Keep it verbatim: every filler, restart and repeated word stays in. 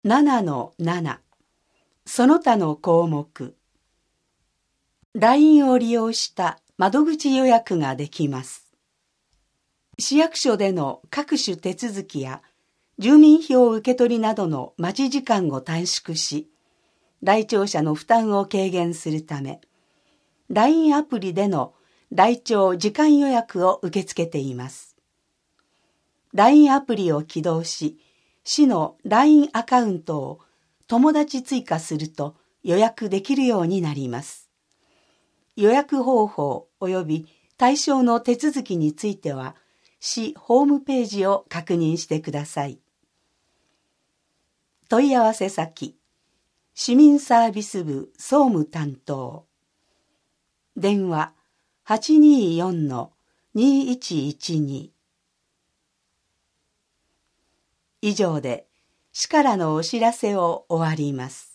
ななのなな その他の項目。 ライン を利用した窓口予約ができます。市役所での各種手続きや住民票受け取りなどの待ち時間を短縮し、来庁者の負担を軽減するため、ライン アプリでの来庁時間予約を受け付けています。ライン アプリを起動し、市の ライン アカウントを友達追加すると予約できるようになります。予約方法及び対象の手続きについては、市ホームページを確認してください。問い合わせ先、市民サービス部総務担当。電話 はちにーよんのにいちいちに。以上で市からのお知らせを終わります。